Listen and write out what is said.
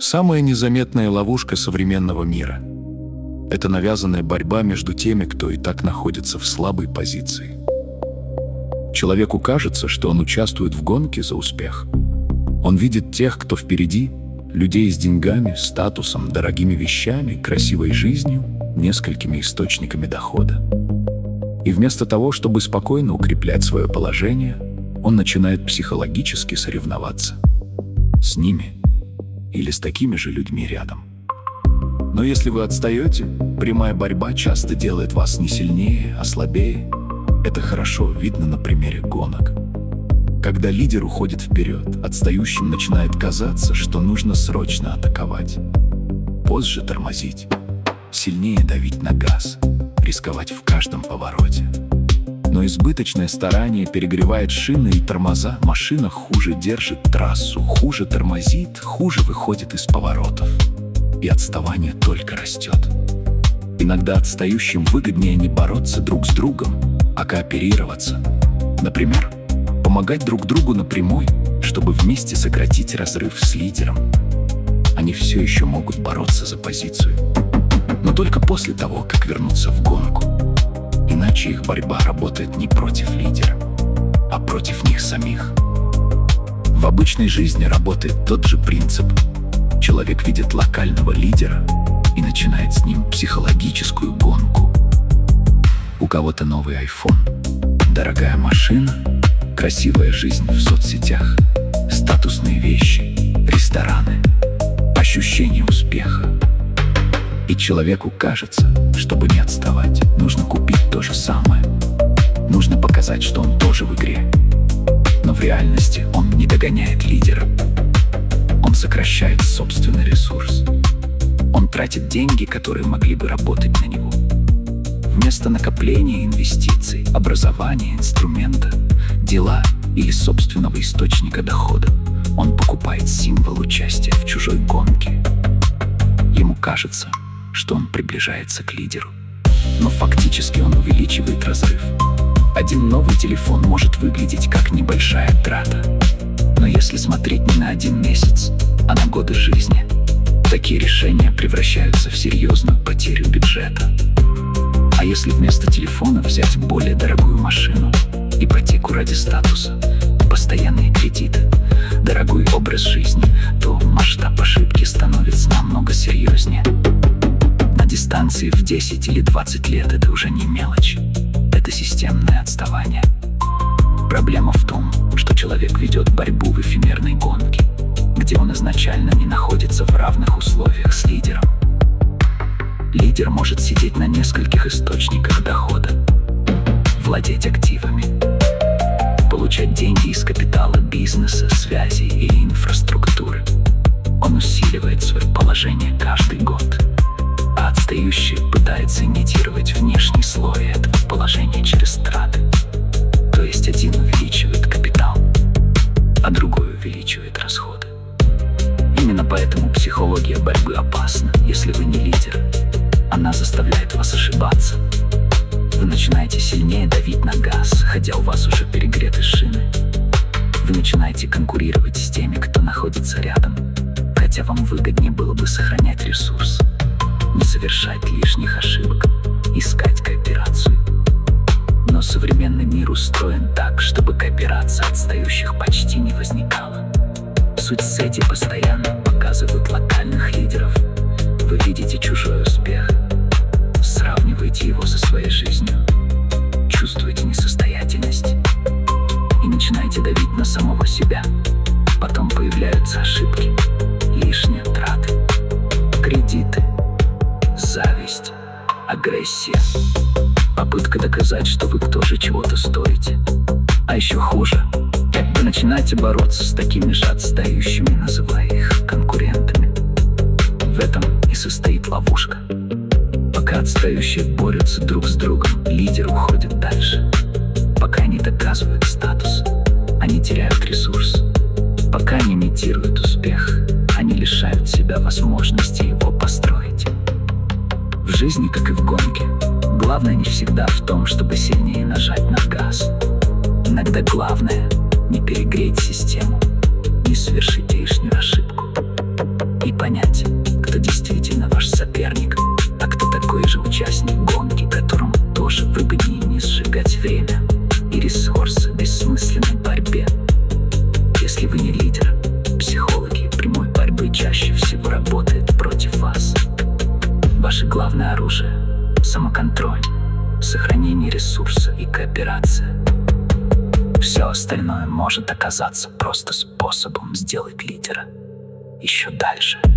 Самая незаметная ловушка современного мира – это навязанная борьба между теми, кто и так находится в слабой позиции. Человеку кажется, что он участвует в гонке за успех. Он видит тех, кто впереди, людей с деньгами, статусом, дорогими вещами, красивой жизнью, несколькими источниками дохода. И вместо того, чтобы спокойно укреплять свое положение, он начинает психологически соревноваться с ними или с такими же людьми рядом. Но если вы отстаете, прямая борьба часто делает вас не сильнее, а слабее. Это хорошо видно на примере гонок. Когда лидер уходит вперед, отстающим начинает казаться, что нужно срочно атаковать, позже тормозить, сильнее давить на газ, рисковать в каждом повороте. Но избыточное старание перегревает шины и тормоза, машина хуже держит трассу, хуже тормозит, хуже выходит из поворотов. И отставание только растет. Иногда отстающим выгоднее не бороться друг с другом, а кооперироваться. Например, помогать друг другу напрямую, чтобы вместе сократить разрыв с лидером. Они все еще могут бороться за позицию, но только после того, как вернутся в гонку. Иначе их борьба работает не против лидера, а против них самих. В обычной жизни работает тот же принцип. Человек видит локального лидера и начинает с ним психологическую гонку. У кого-то новый iPhone, дорогая машина, красивая жизнь в соцсетях, статусные вещи, рестораны, ощущение успеха. И человеку кажется, чтобы не отставать, нужно купить то же самое. Нужно показать, что он тоже в игре. Но в реальности он не догоняет лидера. Он сокращает собственный ресурс. Он тратит деньги, которые могли бы работать на него. Вместо накопления инвестиций, образования, инструмента, дела или собственного источника дохода, он покупает символ участия в чужой гонке. Ему кажется, что он приближается к лидеру, но фактически он увеличивает разрыв. Один новый телефон может выглядеть как небольшая трата, но если смотреть не на 1 месяц, а на годы жизни, такие решения превращаются в серьезную потерю бюджета. А если вместо телефона взять более дорогую машину, ипотеку ради статуса, постоянные кредиты, дорогой образ жизни, то масштаб ошибки становится намного серьезнее. На дистанции в 10 или 20 лет это уже не мелочь, это системное отставание. Проблема в том, что человек ведет борьбу в эфемерной гонке, где он изначально не находится в равных условиях с лидером. Лидер может сидеть на нескольких источниках дохода, владеть активами, получать деньги из капитала бизнеса, связей и инфраструктуры. Он усиливает свое положение каждый год, а отстающий пытается имитировать внешний слой этого положения через траты. То есть один увеличивает капитал, а другой увеличивает расходы. Именно поэтому психология борьбы опасна, если вы не лидер. Она заставляет вас ошибаться. Вы начинаете сильнее давить на газ, хотя у вас уже перегреты шины. Вы начинаете конкурировать с теми, кто находится рядом, хотя вам выгоднее было бы сохранять ресурс, не совершать лишних ошибок, искать кооперацию. Но современный мир устроен так, чтобы кооперация отстающих почти не возникала. Соцсети постоянно показывают локальных лидеров. Вы видите чужой успех, сравниваете его со своей жизнью, чувствуете несостоятельность и начинаете давить на самого себя. Потом появляются ошибки, лишние траты, кредиты, зависть, агрессия, попытка доказать, что вы тоже чего-то стоите. А еще хуже, вы начинаете бороться с такими же отстающими, называя их конкурентами. В этом и состоит ловушка. Пока отстающие борются друг с другом, лидер уходит дальше. Пока они доказывают статус, они теряют ресурс. Пока они имитируют успех, они лишают себя возможности его построить. В жизни, как и в гонке, главное не всегда в том, чтобы сильнее нажать на газ. Иногда главное не перегреть систему, не совершить лишнюю ошибку и понять, время и ресурсы в бессмысленной борьбе. Если вы не лидер, психологи прямой борьбы чаще всего работают против вас. Ваше главное оружие – самоконтроль, сохранение ресурса и кооперация. Все остальное может оказаться просто способом сделать лидера еще дальше.